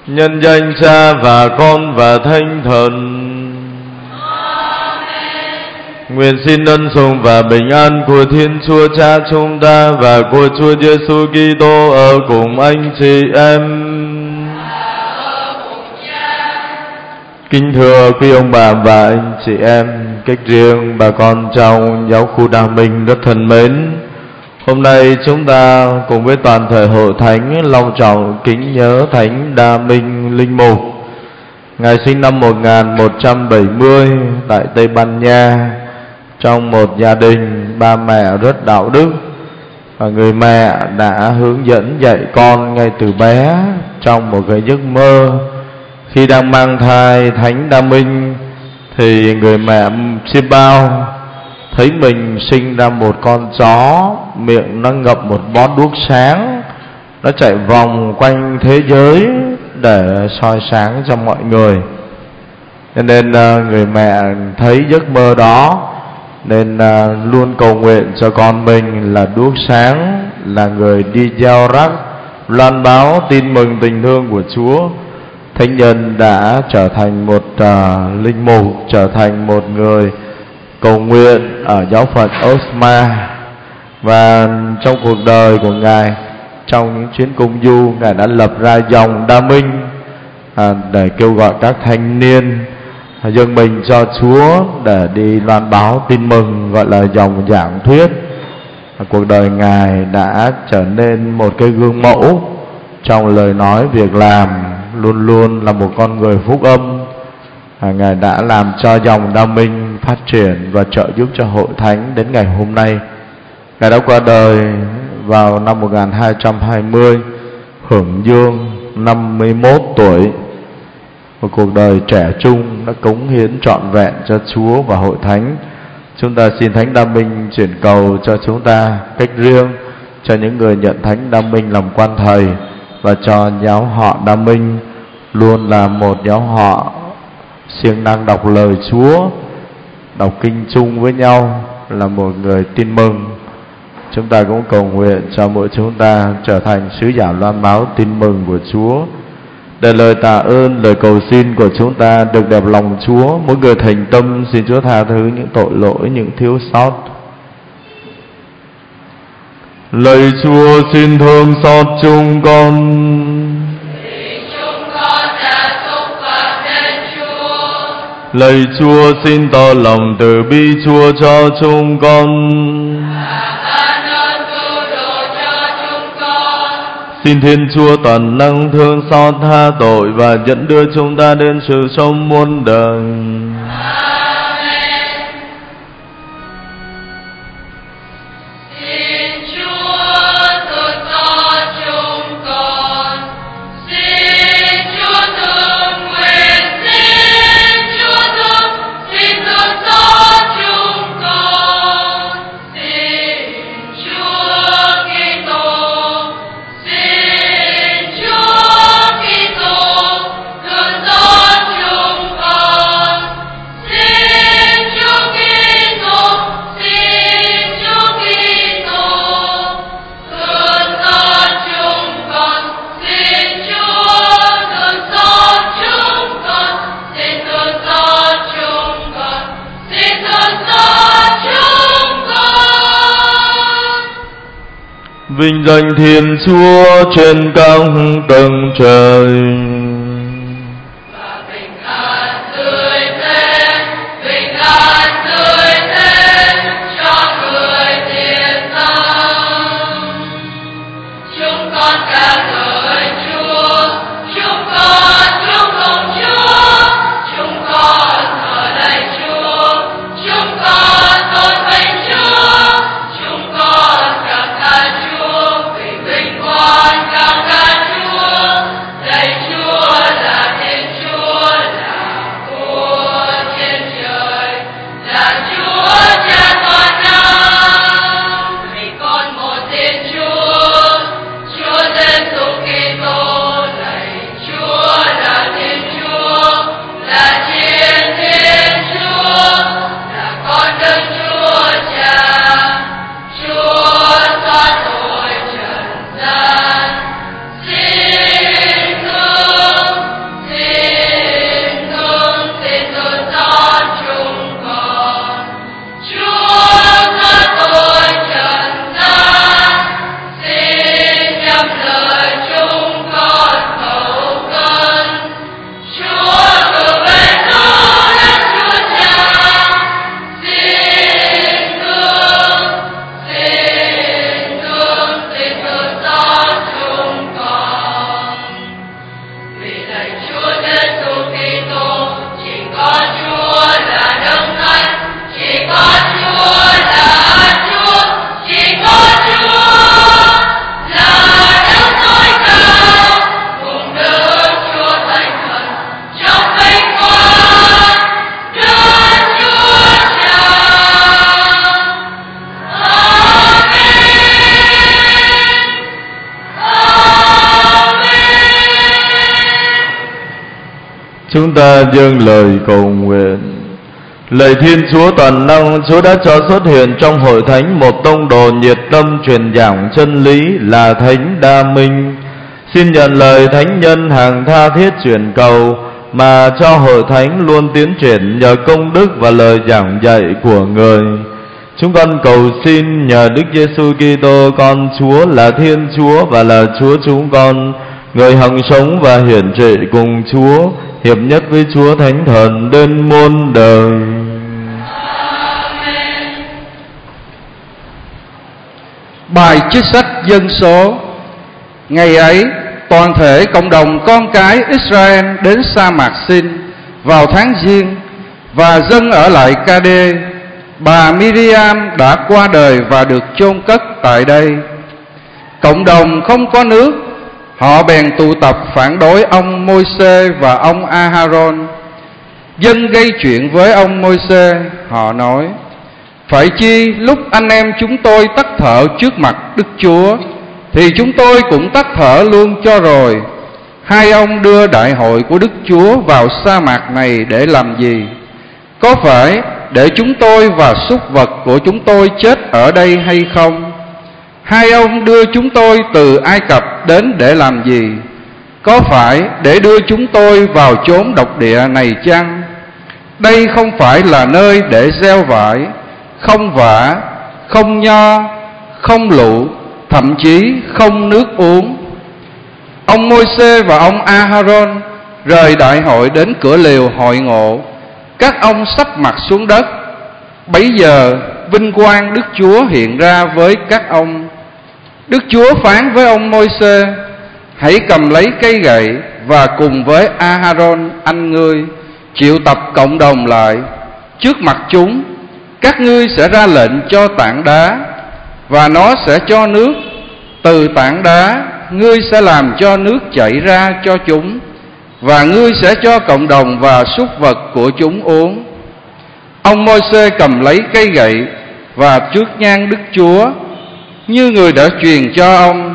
Nhân danh Cha và Con và Thánh Thần. Nguyện xin ân sủng và bình an của Thiên Chúa Cha chúng ta và của Chúa Giêsu Kitô ở cùng anh chị em. Kính thưa quý ông bà và anh chị em, cách riêng bà con trong giáo khu Đa Minh rất thân mến, hôm nay chúng ta cùng với toàn thể hội thánh long trọng kính nhớ Thánh Đa Minh linh mục. Ngài sinh năm 1170 tại Tây Ban Nha, trong một gia đình ba mẹ rất đạo đức, và người mẹ đã hướng dẫn dạy con ngay từ bé trong một cái giấc mơ. Khi đang mang thai Thánh Đa Minh thì người mẹ Chiêm Bao thấy mình sinh ra một con chó, miệng nó ngậm một bó đuốc sáng, nó chạy vòng quanh thế giới để soi sáng cho mọi người. Cho nên người mẹ thấy giấc mơ đó nên luôn cầu nguyện cho con mình là đuốc sáng, là người đi gieo rắc loan báo tin mừng tình thương của Chúa. Thánh nhân đã trở thành một linh mục, trở thành một người cầu nguyện ở giáo phận Osma. Và trong cuộc đời của Ngài, trong những chuyến công du, Ngài đã lập ra dòng Đa Minh để kêu gọi các thanh niên dâng mình cho Chúa để đi loan báo tin mừng, gọi là dòng giảng thuyết. Cuộc đời Ngài đã trở nên một cái gương mẫu trong lời nói, việc làm, luôn luôn là một con người phúc âm. Ngài đã làm cho dòng Đa Minh phát triển và trợ giúp cho hội thánh đến ngày hôm nay. Ngài đã qua đời vào năm 1220, hưởng dương 51 tuổi. Một cuộc đời trẻ trung đã cống hiến trọn vẹn cho Chúa và hội thánh. Chúng ta xin Thánh Đa Minh chuyển cầu cho chúng ta cách riêng, cho những người nhận Thánh Đa Minh làm quan thầy, và cho giáo họ Đa Minh luôn là một giáo họ siêng năng đọc lời Chúa, đọc kinh chung với nhau, là một người tin mừng. Chúng ta cũng cầu nguyện cho mỗi chúng ta trở thành sứ giả loan báo tin mừng của Chúa. Để lời tạ ơn, lời cầu xin của chúng ta được đẹp lòng Chúa, mỗi người thành tâm xin Chúa tha thứ những tội lỗi, những thiếu sót. Lạy Chúa xin thương xót chúng con. Lạy Chúa xin tỏ lòng từ bi Chúa cho chúng con. Xin Thiên Chúa toàn năng thương xót tha tội và dẫn đưa chúng ta đến sự sống muôn đời. Vinh danh Thiên Chúa trên các tầng trời. Chúa Chúng ta dâng lời cầu nguyện. Lạy Thiên Chúa toàn năng, Chúa đã cho xuất hiện trong hội thánh một tông đồ nhiệt tâm truyền giảng chân lý là Thánh Đa Minh. Xin nhận lời thánh nhân hàng tha thiết truyền cầu, mà cho hội thánh luôn tiến triển nhờ công đức và lời giảng dạy của người. Chúng con cầu xin nhờ Đức Giêsu Kitô con Chúa là Thiên Chúa và là Chúa chúng con, người hằng sống và hiển trị cùng Chúa, hiệp nhất với Chúa Thánh Thần đến muôn đời. Bài trích sách Dân số. Ngày ấy, toàn thể cộng đồng con cái Israel đến sa mạc Sin vào tháng Giêng và dân ở lại Ca-đê. Bà Miriam đã qua đời và được chôn cất tại đây. Cộng đồng không có nước, họ bèn tụ tập phản đối ông Môi-se và ông A-ha-rôn. Dân gây chuyện với ông Môi-se, họ nói: phải chi lúc anh em chúng tôi tắt thở trước mặt Đức Chúa thì chúng tôi cũng tắt thở luôn cho rồi. Hai ông đưa đại hội của Đức Chúa vào sa mạc này để làm gì? Có phải để chúng tôi và súc vật của chúng tôi chết ở đây hay không? Hai ông đưa chúng tôi từ Ai Cập đến để làm gì? Có phải để đưa chúng tôi vào chốn độc địa này chăng? Đây không phải là nơi để gieo vải, không vả, không nho, không lụa, thậm chí không nước uống. Ông Môi-se và ông A-ha-rôn rời đại hội đến cửa lều hội ngộ. Các ông sắp mặt xuống đất. Bấy giờ vinh quang Đức Chúa hiện ra với các ông. Đức Chúa phán với ông Môi-se: hãy cầm lấy cây gậy và cùng với A-ha-rôn anh ngươi triệu tập cộng đồng lại trước mặt chúng. Các ngươi sẽ ra lệnh cho tảng đá và nó sẽ cho nước. Từ tảng đá ngươi sẽ làm cho nước chảy ra cho chúng, và ngươi sẽ cho cộng đồng và súc vật của chúng uống. Ông Môi-se cầm lấy cây gậy và trước nhang Đức Chúa như người đã truyền cho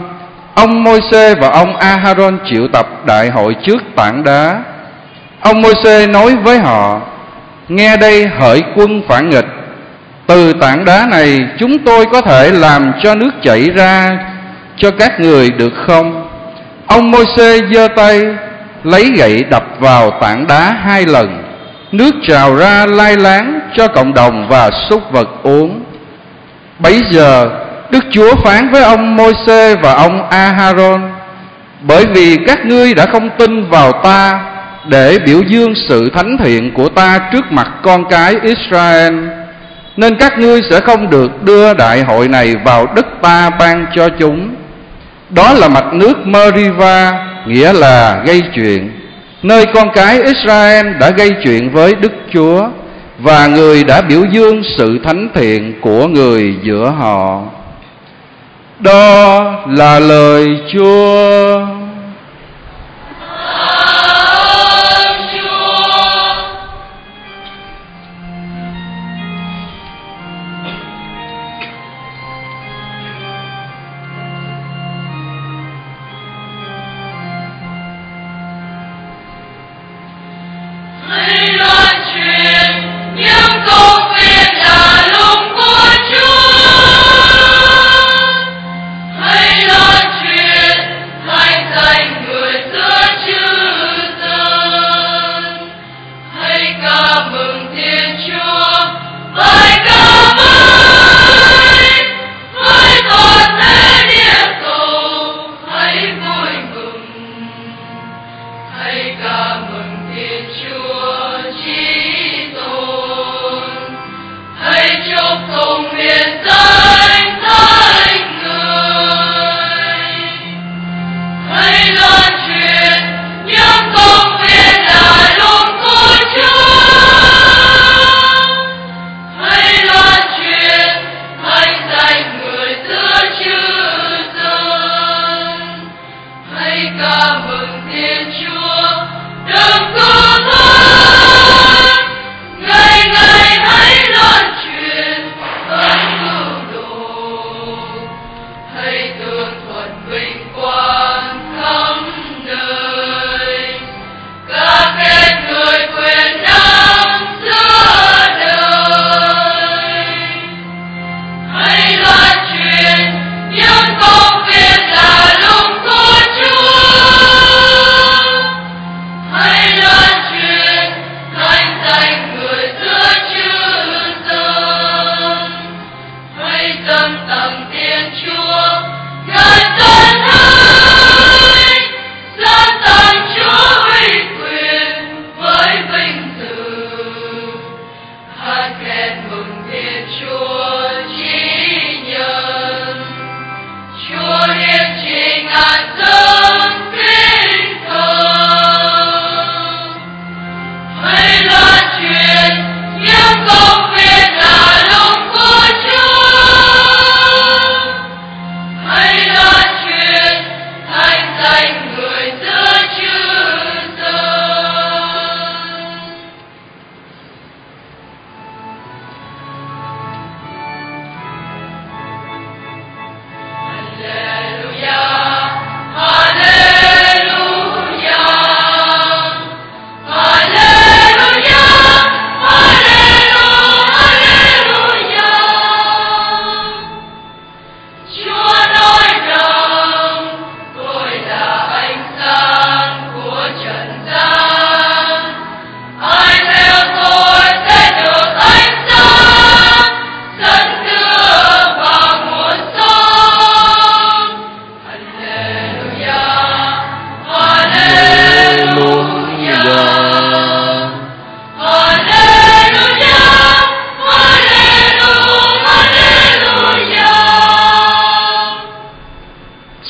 ông Môi-se và ông A-ha-rôn triệu tập đại hội trước tảng đá. Ông Môi-se nói với họ: nghe đây hỡi quân phản nghịch, từ tảng đá này chúng tôi có thể làm cho nước chảy ra cho các người được không? Ông Môi-se giơ tay lấy gậy đập vào tảng đá 2 lần, nước trào ra lai láng cho cộng đồng và súc vật uống. Bấy giờ Đức Chúa phán với ông Môi-se và ông A-ha-rôn: bởi vì các ngươi đã không tin vào ta để biểu dương sự thánh thiện của ta trước mặt con cái Israel, nên các ngươi sẽ không được đưa đại hội này vào đất ta ban cho chúng. Đó là mạch nước Meriva, nghĩa là gây chuyện, nơi con cái Israel đã gây chuyện với Đức Chúa, và người đã biểu dương sự thánh thiện của người giữa họ. Đó là lời Chúa.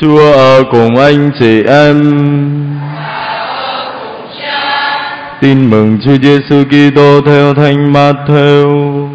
Chúa ở cùng anh chị em. Tin mừng Chúa Giêsu Kitô theo Thánh Mát-thêu.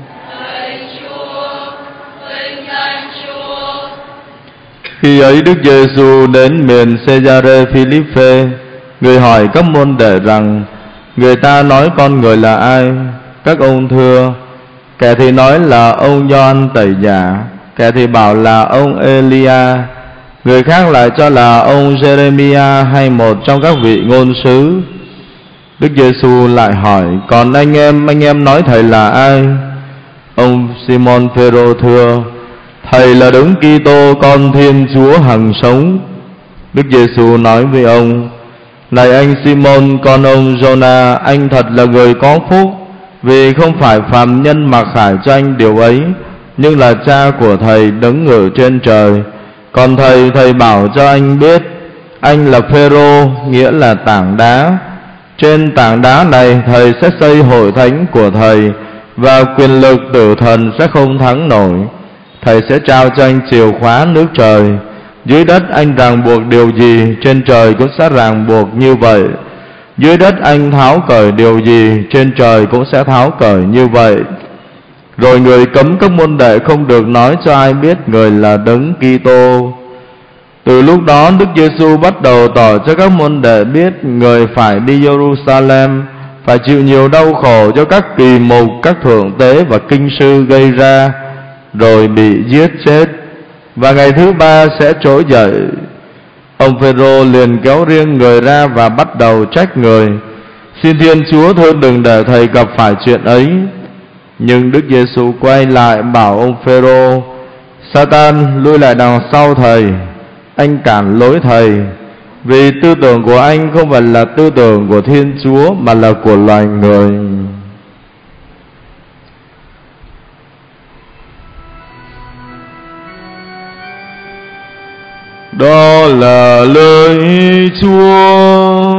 Khi ấy Đức Giêsu đến miền Cesarea Philippe, người hỏi các môn đệ rằng: người ta nói con người là ai? Các ông thưa: kẻ thì nói là ông Gioan Tẩy Giả, kẻ thì bảo là ông Elia, người khác lại cho là ông Jeremia hay một trong các vị ngôn sứ. Đức Giêsu lại hỏi: còn anh em nói thầy là ai? Ông Simon Phêrô thưa: thầy là Đấng Kitô, con Thiên Chúa hằng sống. Đức Giêsu nói với ông: này anh Simon, con ông Giô-na, anh thật là người có phúc, vì không phải phàm nhân mặc khải cho anh điều ấy, nhưng là Cha của thầy đấng ngự trên trời. Còn thầy bảo cho anh biết, anh là Phêrô, nghĩa là tảng đá. Trên tảng đá này thầy sẽ xây hội thánh của thầy, và quyền lực tử thần sẽ không thắng nổi. Thầy sẽ trao cho anh chìa khóa nước trời. Dưới đất anh ràng buộc điều gì, trên trời cũng sẽ ràng buộc như vậy. Dưới đất anh tháo cởi điều gì, trên trời cũng sẽ tháo cởi như vậy. Rồi người cấm các môn đệ không được nói cho ai biết người là Đấng Kitô. Từ lúc đó Đức Giêsu bắt đầu tỏ cho các môn đệ biết người phải đi Jerusalem, phải chịu nhiều đau khổ do các kỳ mục, các thượng tế và kinh sư gây ra, rồi bị giết chết, và ngày thứ ba sẽ trỗi dậy. Ông Phêrô liền kéo riêng người ra và bắt đầu trách người: xin Thiên Chúa thương đừng để thầy gặp phải chuyện ấy. Nhưng Đức Giêsu quay lại bảo ông Phêrô: Satan, lui lại đằng sau thầy, anh cản lối thầy, vì tư tưởng của anh không phải là tư tưởng của Thiên Chúa mà là của loài người. Đó là lời Chúa.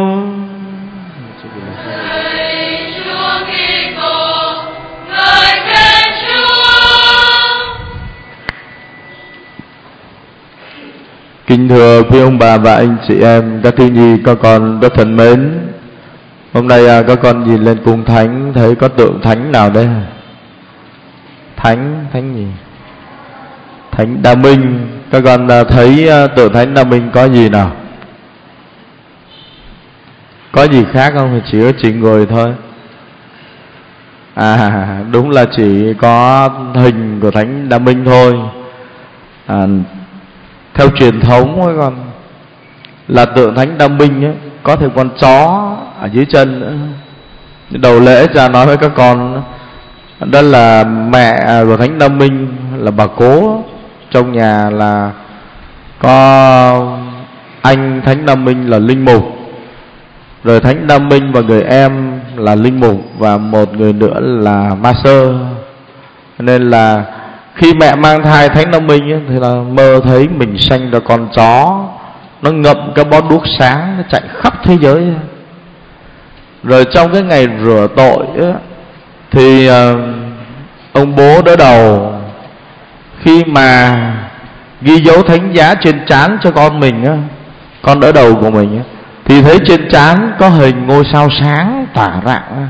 Kính thưa quý ông bà và anh chị em, các thiếu nhi các con rất thân mến, hôm nay các con nhìn lên cung thánh thấy có tượng thánh nào đây? Thánh gì? Thánh Đa Minh. Các con thấy tượng thánh Đa Minh có gì nào? Có gì khác không? Chỉ có chỉ người thôi. Đúng là chỉ có hình của thánh Đa Minh thôi. Theo truyền thống các con, là tượng thánh Đa Minh ấy, có thêm con chó ở dưới chân nữa. Đầu lễ cha nói với các con, đó là mẹ của thánh Đa Minh là bà cố. Trong nhà là có anh thánh Đa Minh là linh mục, rồi thánh Đa Minh và người em là linh mục, và một người nữa là ma sơ. Nên là khi mẹ mang thai thánh Đa Minh ấy, thì là mơ thấy mình sanh ra con chó, nó ngậm cái bó đuốc sáng, nó chạy khắp thế giới. Rồi trong cái ngày rửa tội ấy, thì ông bố đỡ đầu, khi mà ghi dấu thánh giá trên trán cho con mình á, con đỡ đầu của mình á, thì thấy trên trán có hình ngôi sao sáng tỏa rạng.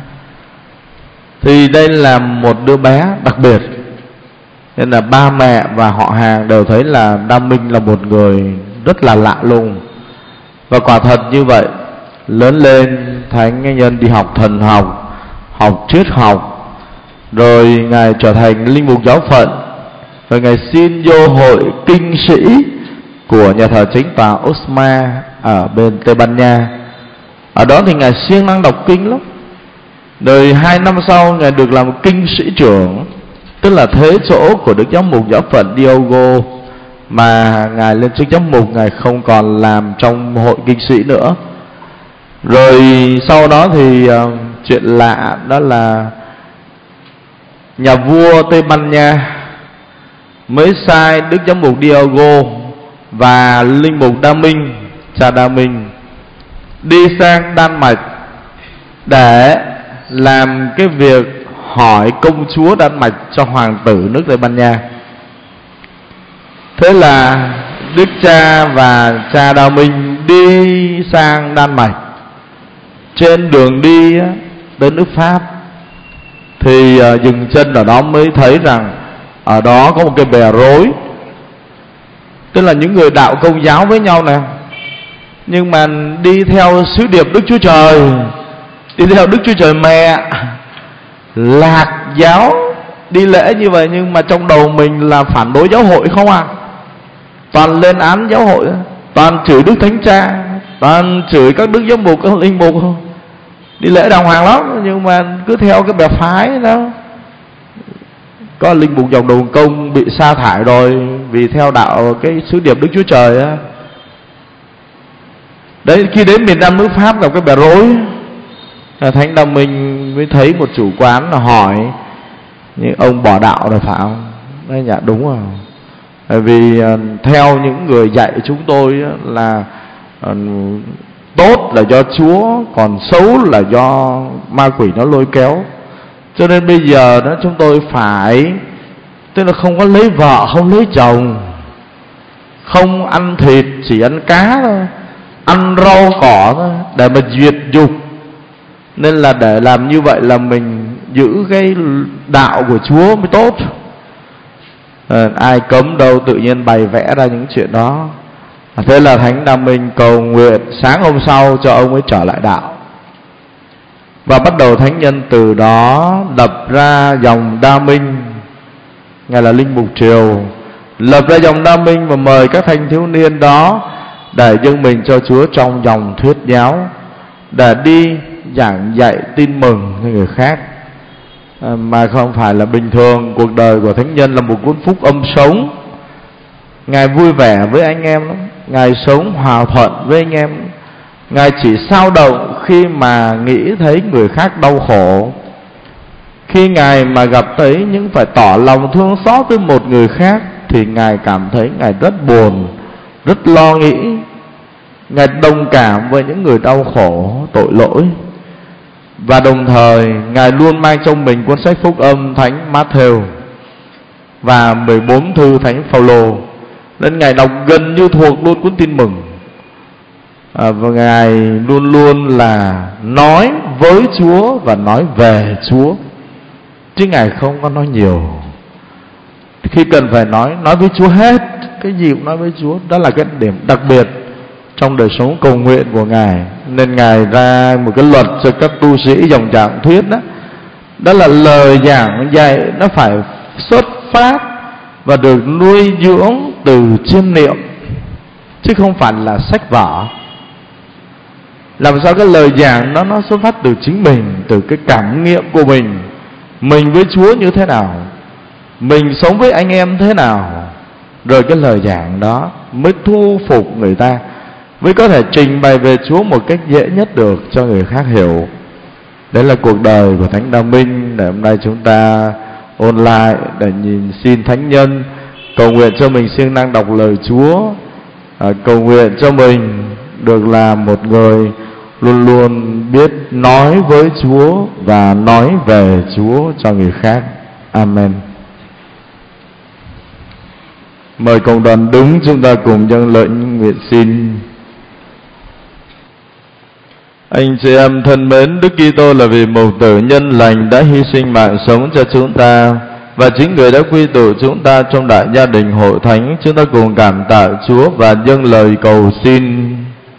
Thì đây là một đứa bé đặc biệt, nên là ba mẹ và họ hàng đều thấy là Đa Minh là một người rất là lạ lùng. Và quả thật như vậy, lớn lên thánh nhân đi học thần học, học triết học, rồi ngài trở thành linh mục giáo phận, rồi ngài xin vô hội kinh sĩ của nhà thờ Chánh tòa Osma ở bên Tây Ban Nha. Ở đó thì ngài siêng năng đọc kinh lắm. Rồi 2 năm sau ngài được làm kinh sĩ trưởng, tức là thế chỗ của Đức Giám mục giáo phận Diogo, mà ngài lên chức giám mục ngài không còn làm trong hội kinh sĩ nữa. Rồi sau đó thì chuyện lạ đó là nhà vua Tây Ban Nha mới sai Đức Giám mục Diogo và linh mục Đa Minh, cha Đa Minh, đi sang Đan Mạch để làm cái việc hỏi công chúa Đan Mạch cho hoàng tử nước Tây Ban Nha. Thế là Đức Cha và cha Đao Minh đi sang Đan Mạch. Trên đường đi đến nước Pháp thì dừng chân ở đó mới thấy rằng ở đó có một cái bè rối, tức là những người đạo Công giáo với nhau nè, nhưng mà đi theo sứ điệp Đức Chúa Trời, đi theo Đức Chúa Trời Mẹ, lạc giáo đi lễ như vậy, nhưng mà trong đầu mình là phản đối giáo hội không à, toàn lên án giáo hội, toàn chửi Đức Thánh Cha, toàn chửi các đức giám mục, các linh mục, đi lễ đàng hoàng lắm, nhưng mà cứ theo cái bè phái đó. Có linh mục dòng Đồng Công bị sa thải rồi vì theo đạo cái sứ điệp Đức Chúa Trời á. Đấy, khi đến miền Nam nước Pháp gặp cái bè rối, Thánh Đao Minh mới thấy một chủ quán là hỏi: nhưng ông bỏ đạo rồi phải không? Nói dạ đúng rồi. Bởi vì theo những người dạy chúng tôi là tốt là do Chúa, còn xấu là do ma quỷ nó lôi kéo. Cho nên bây giờ đó chúng tôi phải, tức là không có lấy vợ, không lấy chồng, không ăn thịt, chỉ ăn cá thôi, ăn rau cỏ thôi, để mà diệt dục. Nên là để làm như vậy là mình giữ cái đạo của Chúa mới tốt. Ai cấm đâu, tự nhiên bày vẽ ra những chuyện đó. Thế là Thánh Đao Minh cầu nguyện, sáng hôm sau cho ông ấy trở lại đạo. Và bắt đầu thánh nhân từ đó lập ra dòng Đao Minh. Ngài là linh mục triều, lập ra dòng Đao Minh và mời các thanh thiếu niên đó để dâng mình cho Chúa trong dòng thuyết giáo, để đi giảng dạy tin mừng cho người khác. Mà không phải là bình thường. Cuộc đời của thánh nhân là một cuốn phúc âm sống. Ngài vui vẻ với anh em lắm, Ngài sống hòa thuận với anh em. Ngài chỉ xao động khi mà nghĩ thấy người khác đau khổ. Khi Ngài mà gặp thấy những phải tỏ lòng thương xót với một người khác thì Ngài cảm thấy Ngài rất buồn, rất lo nghĩ. Ngài đồng cảm với những người đau khổ, tội lỗi. Và đồng thời Ngài luôn mang trong mình cuốn sách phúc âm Thánh Matthew và 14 thư Thánh Phaolô, nên Ngài đọc gần như thuộc luôn cuốn tin mừng. Và Ngài luôn luôn là nói với Chúa và nói về Chúa, chứ Ngài không có nói nhiều. Khi cần phải nói với Chúa hết, cái gì cũng nói với Chúa. Đó là cái điểm đặc biệt trong đời sống cầu nguyện của Ngài. Nên Ngài ra một cái luật cho các tu sĩ dòng Trạng Thuyết đó. Đó là lời giảng dạy nó phải xuất phát và được nuôi dưỡng từ chiêm niệm, chứ không phải là sách vở. Làm sao cái lời giảng nó xuất phát từ chính mình, từ cái cảm nghiệm của mình. Mình với Chúa như thế nào, mình sống với anh em thế nào, rồi cái lời giảng đó mới thu phục người ta, mới có thể trình bày về Chúa một cách dễ nhất được cho người khác hiểu. Đấy là cuộc đời của Thánh Đao Minh. Để hôm nay chúng ta ôn lại, để nhìn xin thánh nhân cầu nguyện cho mình siêng năng đọc lời Chúa, cầu nguyện cho mình được là một người luôn luôn biết nói với Chúa và nói về Chúa cho người khác. Amen. Mời cộng đoàn đứng, chúng ta cùng dâng lời nguyện xin. Anh chị em thân mến, Đức Kitô là vì một tử nhân lành đã hy sinh mạng sống cho chúng ta, và chính Người đã quy tụ chúng ta trong đại gia đình hội thánh. Chúng ta cùng cảm tạ Chúa và dâng lời cầu xin.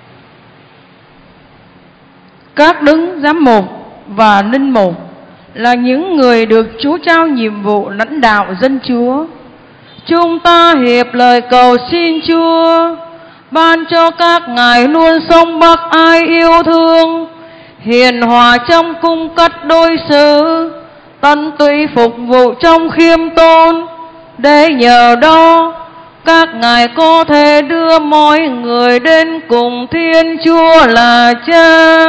Các đấng giám mục và linh mục là những người được Chúa trao nhiệm vụ lãnh đạo dân Chúa. Chúng ta hiệp lời cầu xin Chúa ban cho các ngài luôn sống bác ái yêu thương, hiền hòa trong cung cách đối xử, tận tụy phục vụ trong khiêm tôn, để nhờ đó các ngài có thể đưa mọi người đến cùng Thiên Chúa là Cha.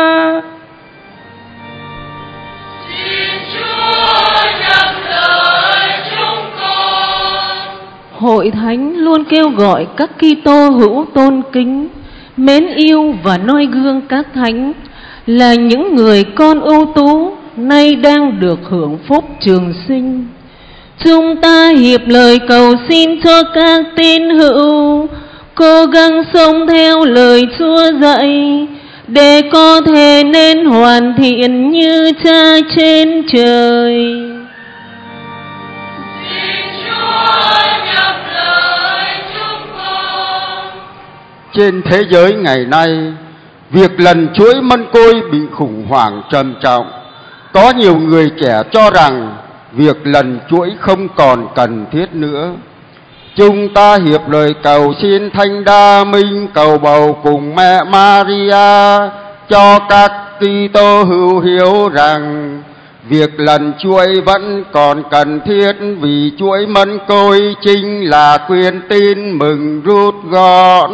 Xin Chúa nhắc lời chúng con. Hội thánh luôn kêu gọi các Kitô hữu tôn kính, mến yêu và noi gương các thánh là những người con ưu tú nay đang được hưởng phúc trường sinh. Chúng ta hiệp lời cầu xin cho các tín hữu cố gắng sống theo lời Chúa dạy, để có thể nên hoàn thiện như Cha trên trời. Xin Chúa nhắc lời chúng con. Trên thế giới ngày nay, việc lần chuỗi mân côi bị khủng hoảng trầm trọng. Có nhiều người trẻ cho rằng việc lần chuỗi không còn cần thiết nữa. Chúng ta hiệp lời cầu xin Thánh Đa Minh cầu bầu cùng mẹ Maria cho các Kitô hữu hiểu rằng việc lần chuỗi vẫn còn cần thiết, vì chuỗi mân côi chính là quyền tin mừng rút gọn.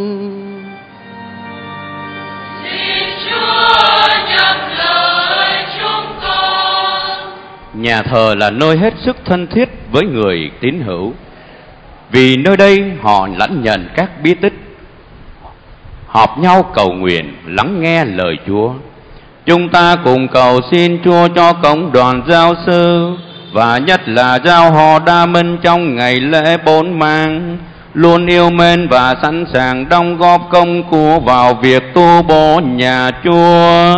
Xin Chúa nhắc lời chúng con. Nhà thờ là nơi hết sức thân thiết với người tín hữu, vì nơi đây họ lãnh nhận các bí tích, họp nhau cầu nguyện, lắng nghe lời Chúa. Chúng ta cùng cầu xin Chúa cho cộng đoàn giáo sư và nhất là giáo họ Đa Minh trong ngày lễ bốn mang luôn yêu mến và sẵn sàng đóng góp công của vào việc tu bổ nhà Chúa.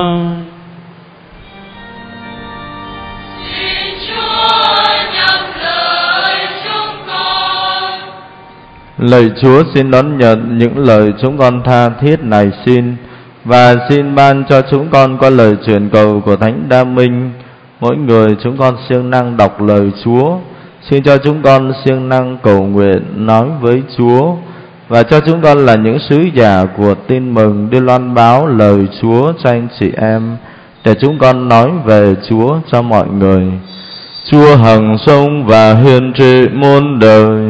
Xin Chúa nhắc lời chúng con. Lạy Chúa, xin đón nhận những lời chúng con tha thiết này xin, và xin ban cho chúng con qua lời truyền cầu của Thánh Đa Minh, mỗi người chúng con siêng năng đọc lời Chúa. Xin cho chúng con siêng năng cầu nguyện nói với Chúa, và cho chúng con là những sứ giả của tin mừng đi loan báo lời Chúa cho anh chị em, để chúng con nói về Chúa cho mọi người. Chúa hằng sống và hiền trị muôn đời.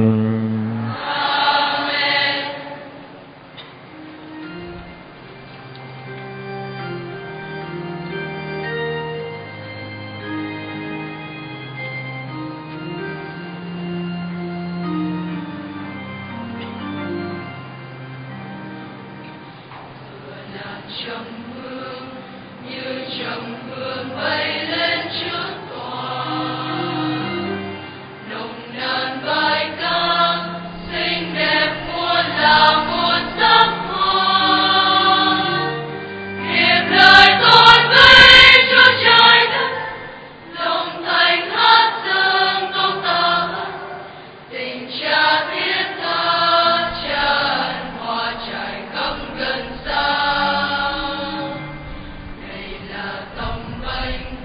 Đây là tâm bệnh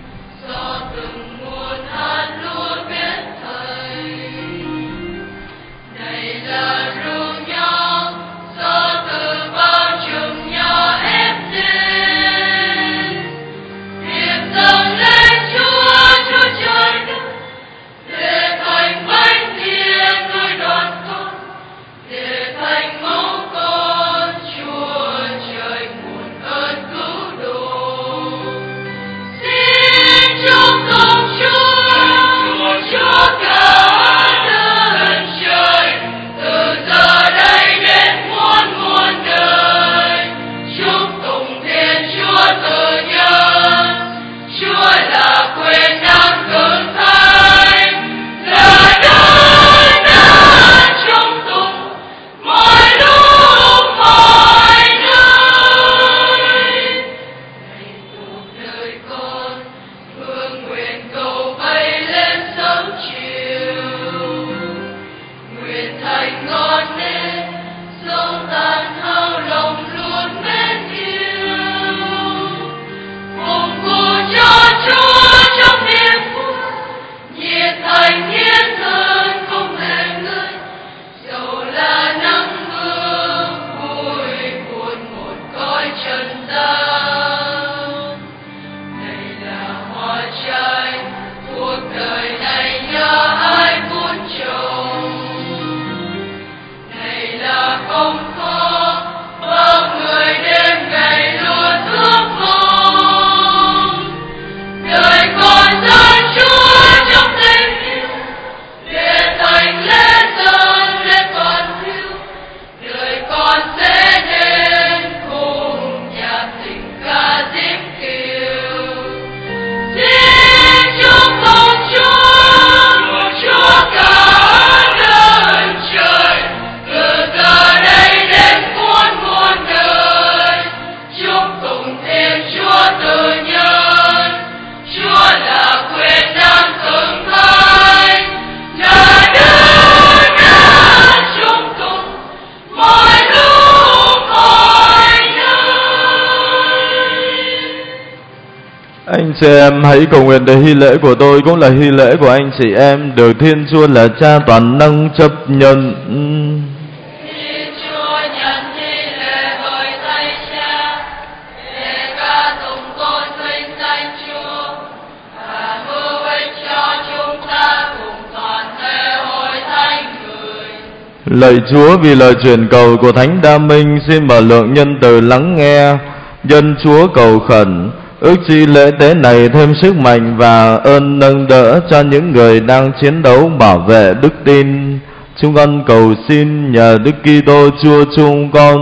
Anh chị em hãy cầu nguyện để hy lễ của tôi cũng là hy lễ của anh chị em được Thiên Chúa là Cha toàn năng chấp nhận. Thiên Chúa nhận hy lễ bởi tay Cha để ca tụng tôn vinh danh Chúa và hữu ích cho chúng ta cùng toàn thể hội thánh người. Lạy Chúa, vì lời truyền cầu của Thánh Đa Minh, xin mở lượng nhân từ lắng nghe. Dân Chúa cầu khẩn, ước chi lễ tế này thêm sức mạnh và ơn nâng đỡ cho những người đang chiến đấu bảo vệ đức tin. Chúng con cầu xin nhờ Đức Kitô Chúa chúng con.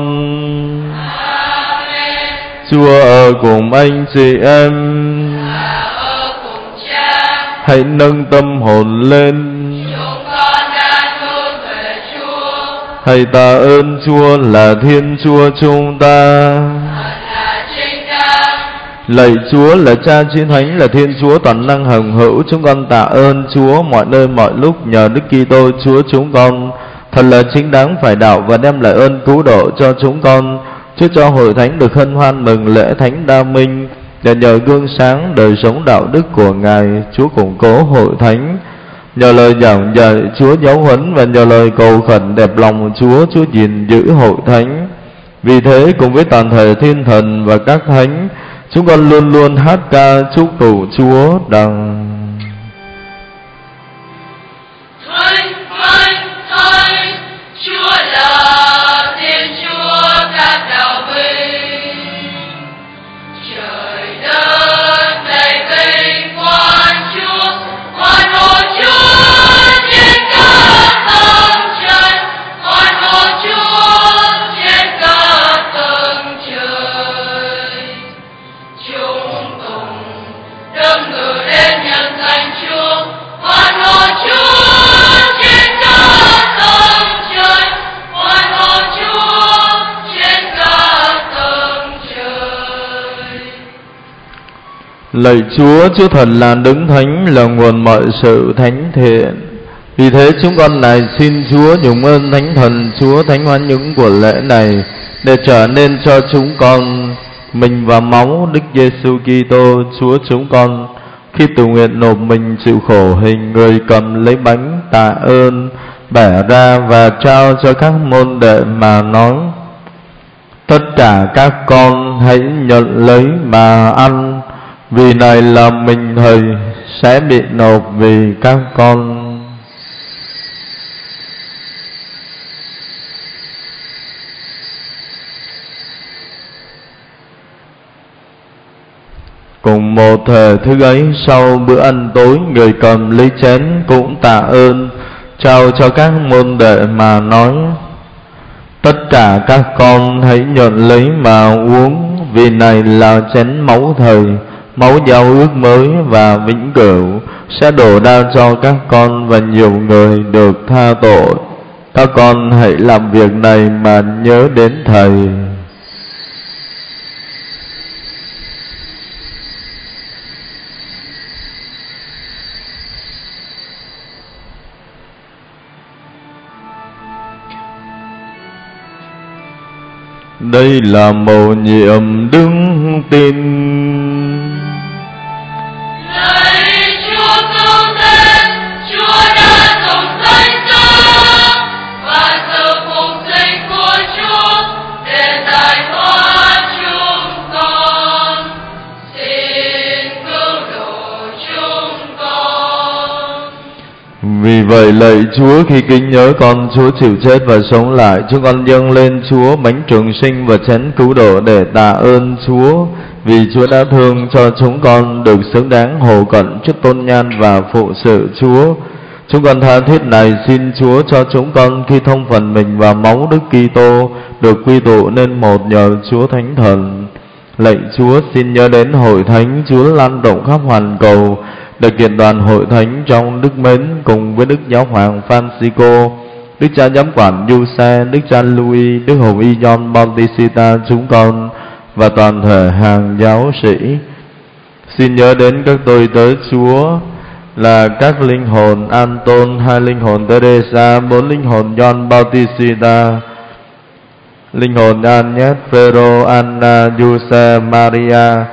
Amen. Chúa ở cùng anh chị em. Ở cùng Cha, Hãy nâng tâm hồn lên. chúng con đã hướng về Chúa. Hãy tạ ơn Chúa là Thiên Chúa chúng ta. Thật là chính đáng. Lạy Chúa là Cha Chiến Thánh, là Thiên Chúa toàn năng hồng hữu, chúng con tạ ơn Chúa mọi nơi mọi lúc nhờ Đức Kitô Chúa chúng con. Thật là chính đáng phải đạo và đem lại ơn cứu độ cho chúng con. Chúa cho hội thánh được hân hoan mừng lễ Thánh Đa Minh, để nhờ gương sáng đời sống đạo đức của Ngài, Chúa củng cố hội thánh. Nhờ lời giảng dạy Chúa giáo huấn và nhờ lời cầu khẩn đẹp lòng Chúa gìn giữ hội thánh. Vì thế cùng với toàn thể thiên thần và các thánh, chúng con luôn luôn hát ca chúc tụng Chúa đằng Thánh, thánh, thánh, Chúa là Thiên Chúa các đạo binh. Trời đất đầy vinh quang Chúa, hoan hô Chúa trên các tầng trời, hoan hô Chúa trên các tầng trời. Chúng cùng đấng ngự đến nhân danh Chúa, hoan hô Chúa trên các tầng trời, hoan hô Chúa trên các tầng trời. Lạy Chúa, Chúa thật là đấng thánh, là nguồn mọi sự thánh thiện. Vì thế chúng con này xin Chúa nhung ơn Thánh Thần Chúa thánh hóa những của lễ này, để trở nên cho chúng con mình và máu Đức Giêsu Kitô Chúa chúng con, khi tự nguyện nộp mình chịu khổ hình người, cầm lấy bánh tạ ơn, bẻ ra và trao cho các môn đệ mà nói: tất cả các con hãy nhận lấy mà ăn, vì này là mình Thầy sẽ bị nộp vì các con. Cùng một thời thức ấy, sau bữa ăn tối, người cầm lấy chén cũng tạ ơn, trao cho các môn đệ mà nói: tất cả các con hãy nhận lấy mà uống, vì này là chén máu Thầy, máu giao ước mới và vĩnh cửu, sẽ đổ ra cho các con và nhiều người được tha tội. Các con hãy làm việc này mà nhớ đến Thầy. Đây là mầu nhiệm đức tin. Lạy Chúa cứu thế, Chúa đã dùng thánh giá và sự phục sinh của Chúa để giải thoát chúng con. Xin cứu độ chúng con. Vì vậy lạy Chúa, khi kính nhớ con Chúa chịu chết và sống lại, chúng con dâng lên Chúa bánh trường sinh và chén cứu độ để tạ ơn Chúa, vì Chúa đã thương cho chúng con được xứng đáng hầu cận trước tôn nhan và phụ sự Chúa. Chúng con tha thiết này xin Chúa cho chúng con khi thông phần mình vào máu Đức Kitô được quy tụ nên một nhờ Chúa Thánh Thần. Lạy Chúa, xin nhớ đến hội thánh Chúa lan rộng khắp hoàn cầu, để kiện đoàn hội thánh trong đức mến cùng với Đức Giáo hoàng Francisco, Đức Cha Giám quản Giuse, Đức Cha Louis, Đức Hồng Y John Bautista chúng con và toàn thể hàng giáo sĩ. Xin nhớ đến các tôi tớ Chúa là các linh hồn Anton, 2 linh hồn Teresa, 4 linh hồn John Bautista, linh hồn Agnes, Phêrô, Anna, Giuse, Maria,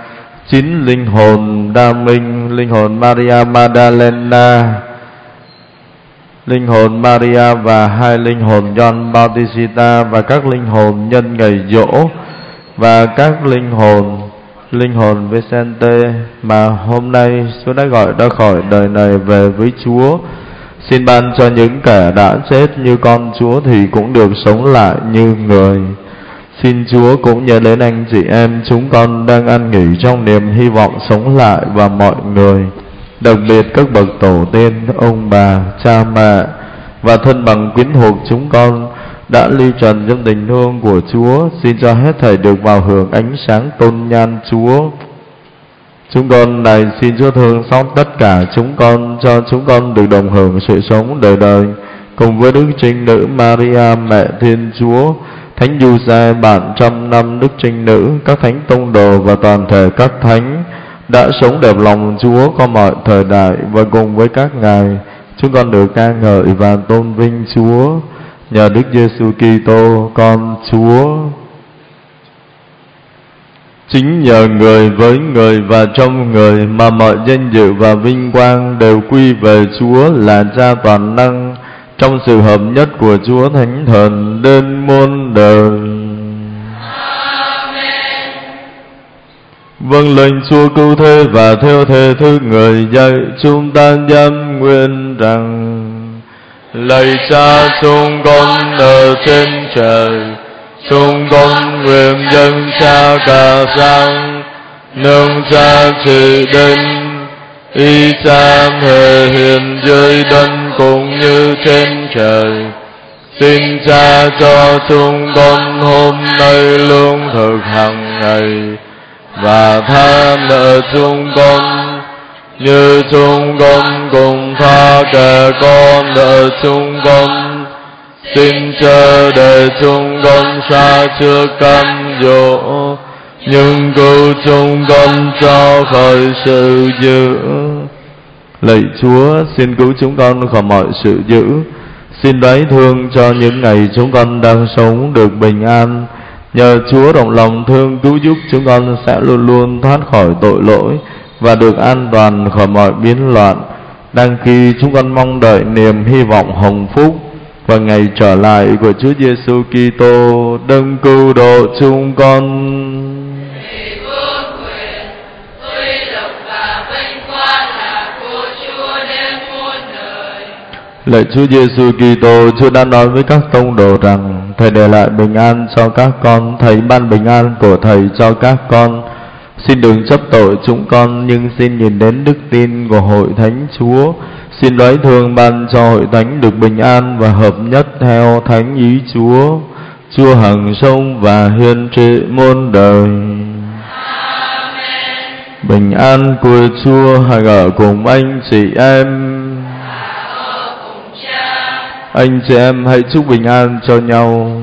9 linh hồn đa minh, linh hồn Maria Magdalena, linh hồn Maria và 2 linh hồn John Bautista và các linh hồn nhân ngày giỗ và các linh hồn Vicente mà hôm nay Chúa đã gọi ra khỏi đời này về với Chúa. Xin ban cho những kẻ đã chết như con Chúa thì cũng được sống lại như người. Xin Chúa cũng nhớ đến anh chị em chúng con đang ăn nghỉ trong niềm hy vọng sống lại, và mọi người, đặc biệt các bậc tổ tiên, ông bà, cha mẹ và thân bằng quyến thuộc chúng con đã ly trần trong tình thương của Chúa. Xin cho hết thảy được vào hưởng ánh sáng tôn nhan Chúa. Chúng con này xin Chúa thương xót tất cả chúng con, cho chúng con được đồng hưởng sự sống đời đời cùng với Đức Trinh Nữ Maria mẹ Thiên Chúa, Thánh Giuse bạn trăm năm Đức Trinh Nữ, các thánh tông đồ và toàn thể các thánh đã sống đẹp lòng Chúa qua mọi thời đại, và cùng với các ngài chúng con được ca ngợi và tôn vinh Chúa nhờ Đức Giêsu Kitô con Chúa. Chính nhờ người, với người và trong người mà mọi danh dự và vinh quang đều quy về Chúa là Cha toàn năng, trong sự hợp nhất của Chúa Thánh Thần đến muôn đời. Amen. Vâng lệnh Chúa cứu thế và theo thế thứ người dạy chúng ta dám nguyện rằng: lạy Cha chúng con ở trên trời, chúng con nguyện dâng Cha cả sáng, nương Cha trị đến, ý Cha thể hiện dưới đất cũng như trên trời. Xin Cha cho chúng con hôm nay lương thực hàng ngày, và tha nợ chúng con như chúng con cùng tha kẻ con nợ chúng con. Xin chớ để chúng con xa trước cám dỗ, nhưng cứu chúng con cho khỏi sự dữ. Lạy Chúa, xin cứu chúng con khỏi mọi sự dữ. Xin đáy thương cho những ngày chúng con đang sống được bình an. Nhờ Chúa rộng lòng thương cứu giúp, chúng con sẽ luôn luôn thoát khỏi tội lỗi và được an toàn khỏi mọi biến loạn, đang khi chúng con mong đợi niềm hy vọng hồng phúc và ngày trở lại của Chúa Giêsu Kitô đấng cứu độ chúng con. Vì vương quyền, uy lực và vinh quang là của Chúa đến muôn đời. Lạy Chúa Giêsu Kitô, Chúa đã nói với các tông đồ rằng Thầy để lại bình an cho các con, Thầy ban bình an của Thầy cho các con. Xin đừng chấp tội chúng con, nhưng xin nhìn đến đức tin của hội thánh Chúa. Xin đoái thương ban cho hội thánh được bình an và hợp nhất theo thánh ý Chúa. Chúa hằng sống và hiên trị muôn đời. Amen. Bình an của Chúa hằng ở cùng anh chị em. Ở cùng Cha. Anh chị em hãy chúc bình an cho nhau.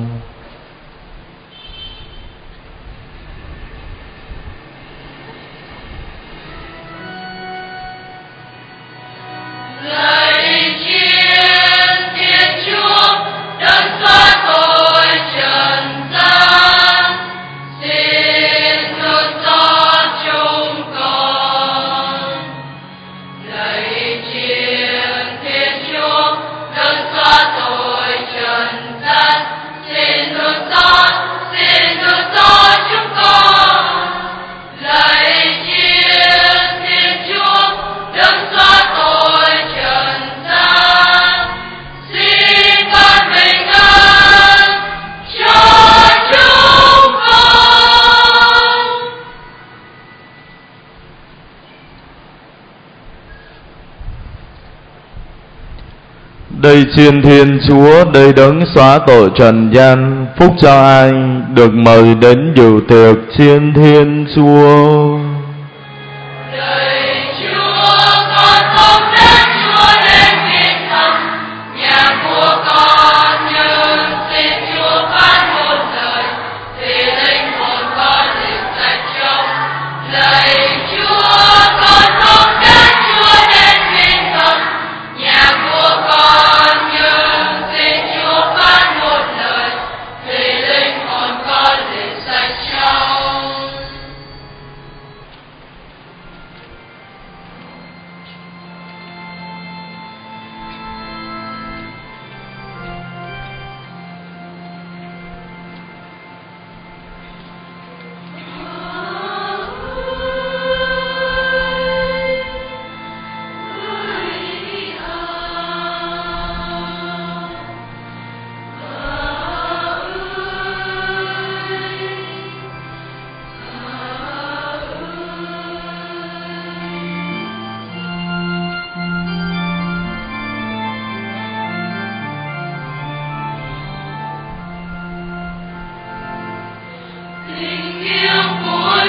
Đây chiên Thiên Chúa, đây đấng xóa tội trần gian, phúc cho ai được mời đến dự tiệc chiên Thiên Chúa. Lạy Chúa, con không đến Chúa đến viên thăm nhà của con, nhưng xin Chúa phán một lời thì linh hồn con được sạch trong. Lạy Chúa, con không đến Chúa đến viên thăm nhà của con, nhưng xin Chúa phán một lời thì linh hồn con được sạch trong.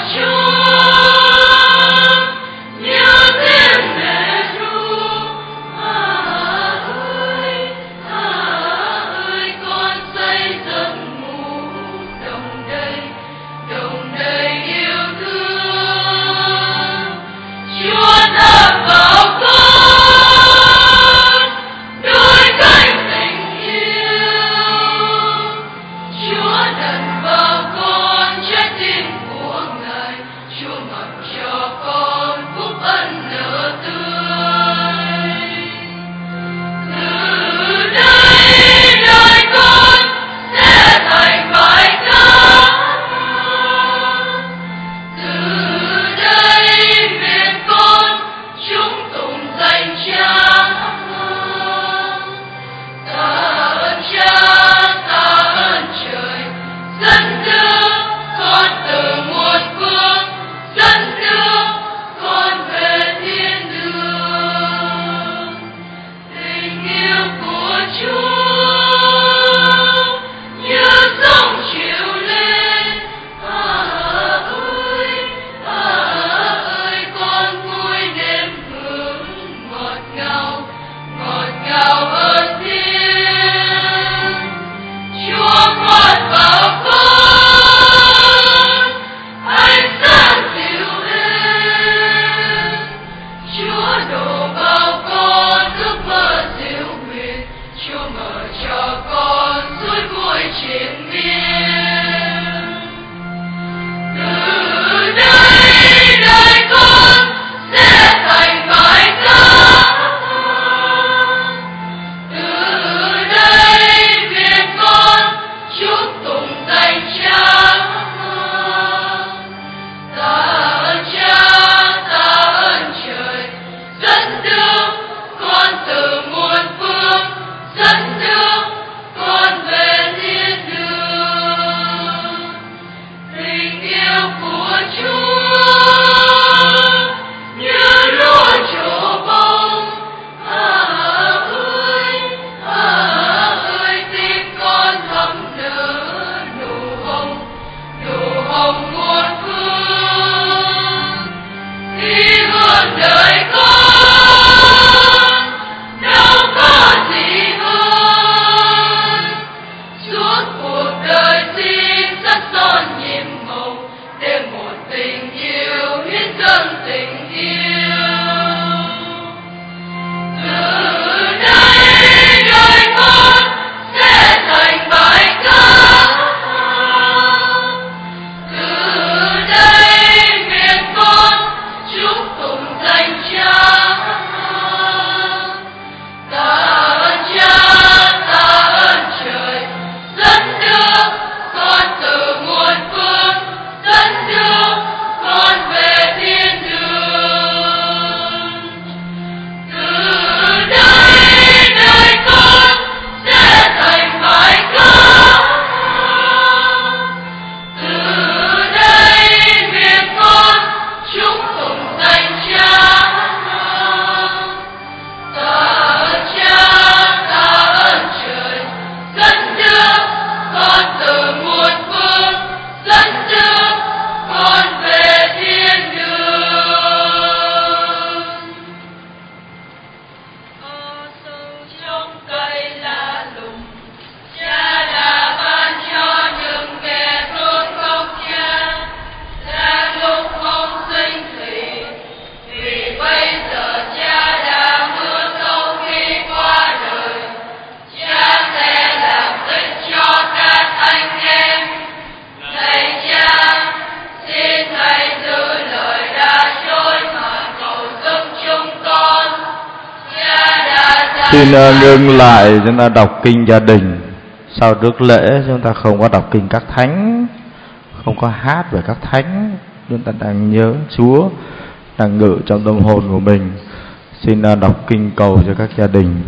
Xin ngưng lại, chúng ta đọc kinh gia đình. Sau trước lễ chúng ta không có đọc kinh các thánh, không có hát về các thánh. Chúng ta đang nhớ Chúa, đang ngự trong tâm hồn của mình. Xin đọc kinh cầu cho các gia đình.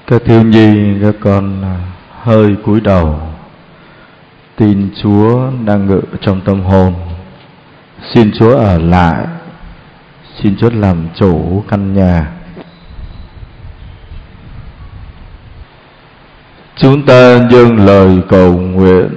Các thiếu nhi, các con hơi cúi đầu, tin Chúa đang ngự trong tâm hồn. Xin Chúa ở lại, xin Chúa làm chủ căn nhà. Chúng ta dâng lời cầu nguyện.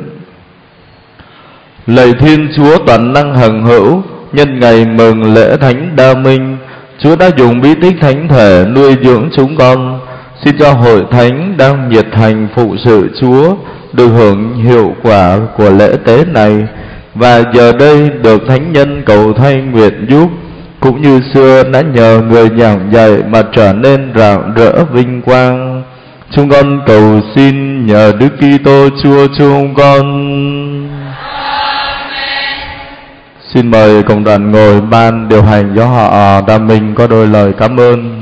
Lạy Thiên Chúa toàn năng hằng hữu, nhân ngày mừng lễ Thánh Đa Minh, Chúa đã dùng bí tích thánh thể nuôi dưỡng chúng con. Xin cho hội thánh đang nhiệt thành phụ sự Chúa được hưởng hiệu quả của lễ tế này, và giờ đây được thánh nhân cầu thay nguyện giúp, cũng như xưa đã nhờ người giảng dạy mà trở nên rạng rỡ vinh quang. Chúng con cầu xin nhờ Đức Kitô Chúa chúng con. Xin mời cộng đoàn ngồi. Ban điều hành giáo họ Đa Minh có đôi lời cảm ơn.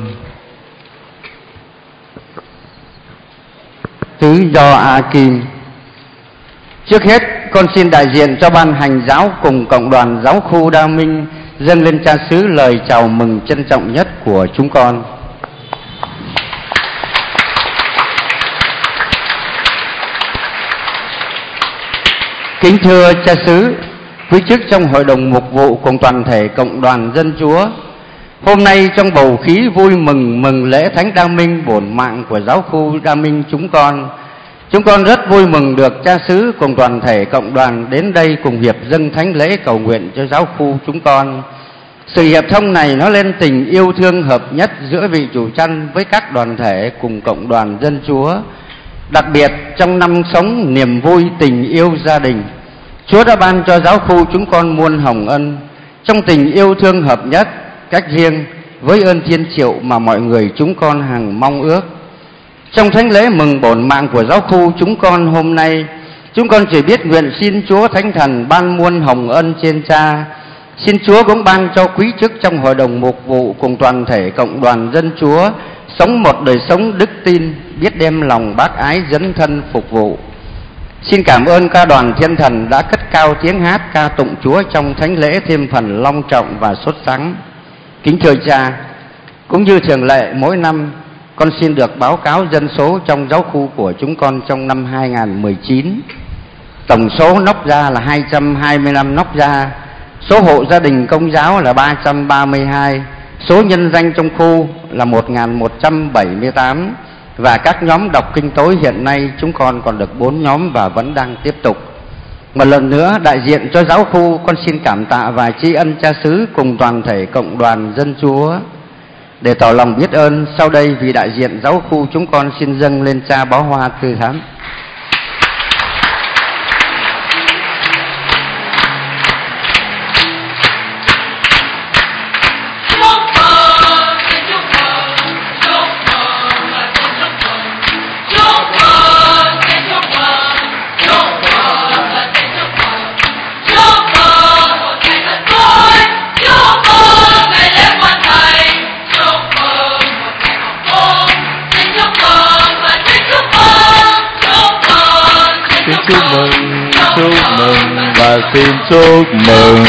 Tứ do A Kim. Trước hết, con xin đại diện cho ban hành giáo cùng cộng đoàn giáo khu Đa Minh dâng lên cha xứ lời chào mừng trân trọng nhất của chúng con. Kính thưa cha xứ, quý chức trong hội đồng mục vụ cùng toàn thể cộng đoàn dân Chúa, hôm nay trong bầu khí vui mừng lễ Thánh Đa Minh bổn mạng của giáo khu Đa Minh chúng con rất vui mừng được cha xứ cùng toàn thể cộng đoàn đến đây cùng hiệp dâng thánh lễ cầu nguyện cho giáo khu chúng con. Sự hiệp thông này nó lên tình yêu thương hợp nhất giữa vị chủ chăn với các đoàn thể cùng cộng đoàn dân Chúa. Đặc biệt trong năm sống niềm vui tình yêu gia đình, Chúa đã ban cho giáo khu chúng con muôn hồng ân trong tình yêu thương hợp nhất, cách riêng với ơn thiên triệu mà mọi người chúng con hằng mong ước. Trong thánh lễ mừng bổn mạng của giáo khu chúng con hôm nay, chúng con chỉ biết nguyện xin Chúa Thánh Thần ban muôn hồng ân trên Cha. Xin Chúa cũng ban cho quý chức trong hội đồng mục vụ cùng toàn thể cộng đoàn dân Chúa sống một đời sống đức tin, biết đem lòng bác ái dấn thân phục vụ. Xin cảm ơn ca đoàn thiên thần đã cất cao tiếng hát ca tụng Chúa trong thánh lễ thêm phần long trọng và sốt sắng. Kính thưa Cha, cũng như thường lệ mỗi năm, con xin được báo cáo dân số trong giáo khu của chúng con trong năm 2019. Tổng số nóc gia là 225 nóc gia, số hộ gia đình công giáo là 332, số nhân danh trong khu là 1178, và các nhóm đọc kinh tối hiện nay chúng con còn được 4 nhóm và vẫn đang tiếp tục. Một lần nữa, đại diện cho giáo khu, con xin cảm tạ và tri ân cha xứ cùng toàn thể cộng đoàn dân Chúa. Để tỏ lòng biết ơn, sau đây vì đại diện giáo khu chúng con xin dâng lên Cha bó hoa tươi thắm. Chúc mừng và xin chúc mừng.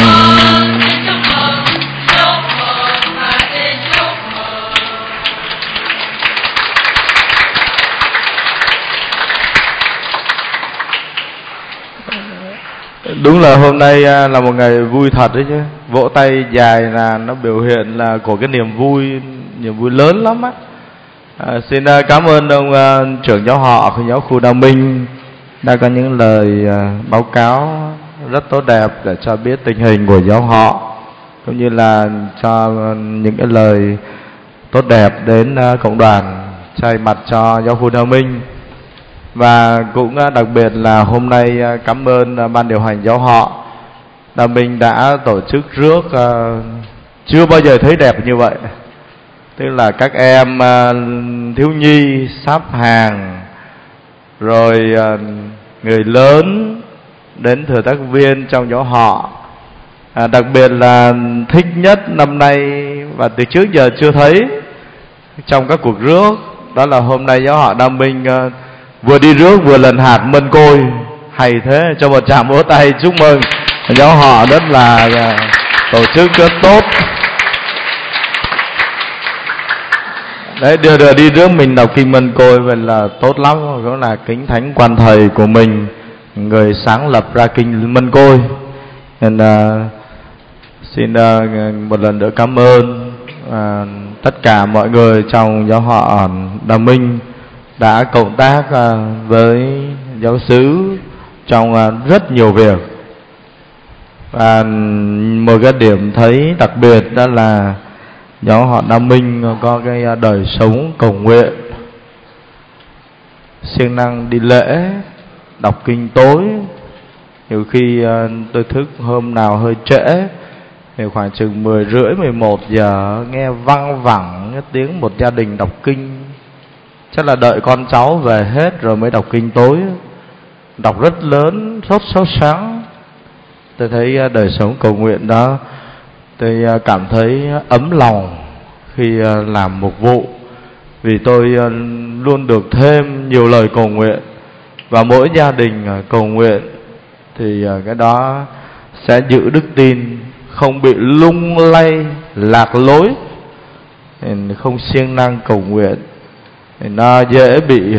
Đúng là hôm nay là một ngày vui thật đấy chứ. Vỗ tay dài là nó biểu hiện là của cái niềm vui lớn lắm á. Xin cảm ơn ông trưởng giáo họ của giáo khu Đa Minh đã có những lời báo cáo rất tốt đẹp để cho biết tình hình của giáo họ, cũng như là cho những cái lời tốt đẹp đến cộng đoàn thay mặt cho giáo khu Đa Minh. Và cũng đặc biệt là hôm nay cảm ơn ban điều hành giáo họ Đa Minh đã tổ chức rước chưa bao giờ thấy đẹp như vậy. Tức là các em thiếu nhi sắp hàng, rồi người lớn đến thừa tác viên trong giáo họ. Đặc biệt là thích nhất năm nay và từ trước giờ chưa thấy trong các cuộc rước, đó là hôm nay giáo họ Đa Minh vừa đi rước vừa lần hạt mân côi. Hay thế, cho một tràng vỗ tay chúc mừng. Giáo họ rất là tổ chức rất tốt. Đấy, đưa đi trước mình đọc kinh Mân Côi, vậy là tốt lắm. Đó là kính thánh quan thầy của mình, người sáng lập ra kinh Mân Côi. Nên xin một lần nữa cảm ơn tất cả mọi người trong giáo họ Đà Minh đã cộng tác với giáo xứ trong rất nhiều việc. Và một cái điểm thấy đặc biệt đó là giáo họ Đà Minh có cái đời sống cầu nguyện, siêng năng đi lễ, đọc kinh tối. Nhiều khi tôi thức hôm nào hơi trễ thì khoảng chừng 10 rưỡi 11 giờ nghe văng vẳng cái tiếng một gia đình đọc kinh. Chắc là đợi con cháu về hết rồi mới đọc kinh tối. Đọc rất lớn, rất sốt sáng. Tôi thấy đời sống cầu nguyện đó, tôi cảm thấy ấm lòng khi làm mục vụ. Vì tôi luôn được thêm nhiều lời cầu nguyện, và mỗi gia đình cầu nguyện thì cái đó sẽ giữ đức tin, không bị lung lay lạc lối. Không siêng năng cầu nguyện thì nó dễ bị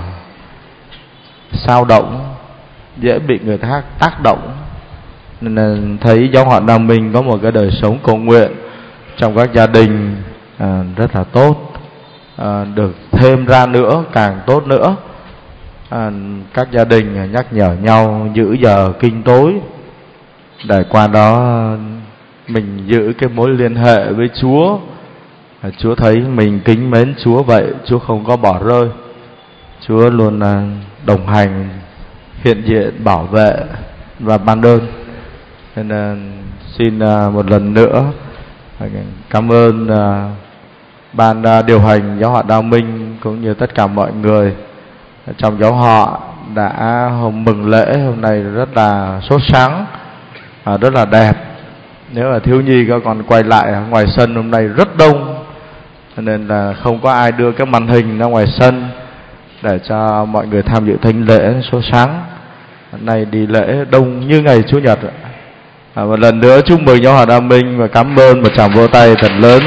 sao động, dễ bị người khác tác động. Nên là thấy giáo họ Đà Minh có một cái đời sống cầu nguyện trong các gia đình rất là tốt. Được thêm ra nữa càng tốt nữa. Các gia đình nhắc nhở nhau giữ giờ kinh tối, để qua đó mình giữ cái mối liên hệ với Chúa. Chúa thấy mình kính mến Chúa vậy, Chúa không có bỏ rơi. Chúa luôn đồng hành, hiện diện, bảo vệ và ban ơn. Nên xin một lần nữa cảm ơn ban điều hành giáo họ Đa Minh cũng như tất cả mọi người trong giáo họ đã mừng lễ hôm nay rất là sốt sắng, rất là đẹp. Nếu là thiếu nhi các con quay lại ngoài sân hôm nay rất đông, nên là không có ai đưa cái màn hình ra ngoài sân để cho mọi người tham dự thánh lễ sốt sáng. Hôm nay đi lễ đông như ngày Chủ nhật. Một lần nữa chúc mừng giáo họ Đa Minh và cảm ơn, một tràng vỗ tay thật lớn.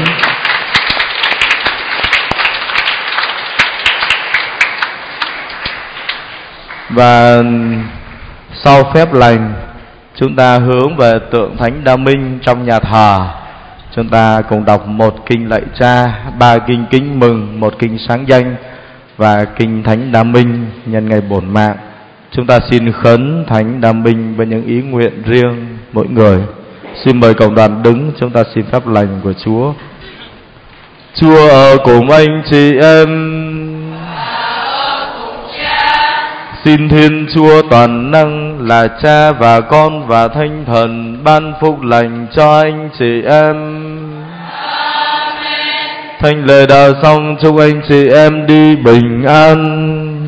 Và sau phép lành, chúng ta hướng về tượng Thánh Đa Minh trong nhà thờ. Chúng ta cùng đọc một kinh lạy Cha, 3 kinh kính mừng, một kinh sáng danh và kinh Thánh Đa Minh nhân ngày bổn mạng. Chúng ta xin khấn Thánh Đa Minh với những ý nguyện riêng mỗi người. Xin mời cộng đoàn đứng, chúng ta xin phép lành của Chúa. Chúa ở cùng anh chị em. Xin Thiên Chúa toàn năng là Cha và Con và Thánh Thần ban phúc lành cho anh chị em. Amen. Thánh lễ đã xong, chúc anh chị em đi bình an.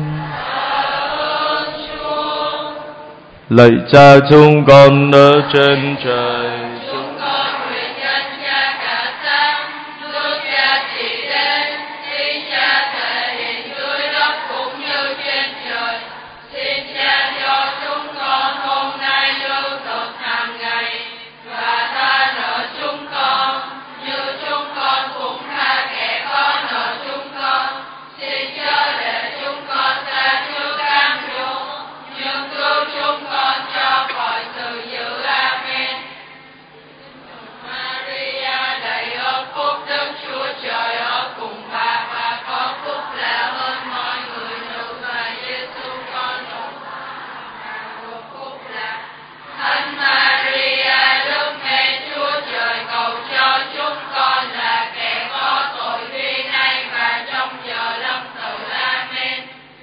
Lạy Cha chúng con ở trên trời, chúng con nguyện nhân Cha cả sáng, nước Cha trị đến, ý Cha thể hiện dưới đất cũng như trên trời. Xin Cha cho chúng con hôm nay lương thực hàng ngày, và tha nợ chúng con như chúng con cũng tha kẻ có nợ chúng con. Xin chớ để chúng con xa trước cám dỗ, nhưng cứu chúng con cho khỏi sự dữ. Amen. Maria đầy ơn phúc, Đức Chúa Trời ở cùng bà, và có phúc lạ hơn mọi người nữ, và Giêsu con được phúc lạ. Thánh Maria, Đức Mẹ Chúa Trời, cầu cho chúng con là kẻ có tội khi nay và trong giờ lâm tử. Amen.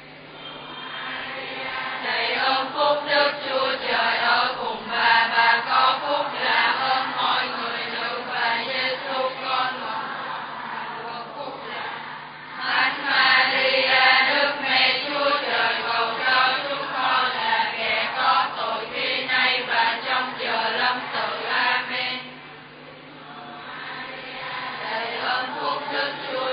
Đầy ơn phúc, Đức Chúa Trời ở cùng bà có phúc lạ hơn mọi người nữ, và Giêsu con được phúc lạ. Thánh Maria, Đức Mẹ Chúa Trời, cầu cho chúng con là kẻ có tội khi nay và trong giờ lâm tử. Amen. Đầy ơn phúc, Đức Chúa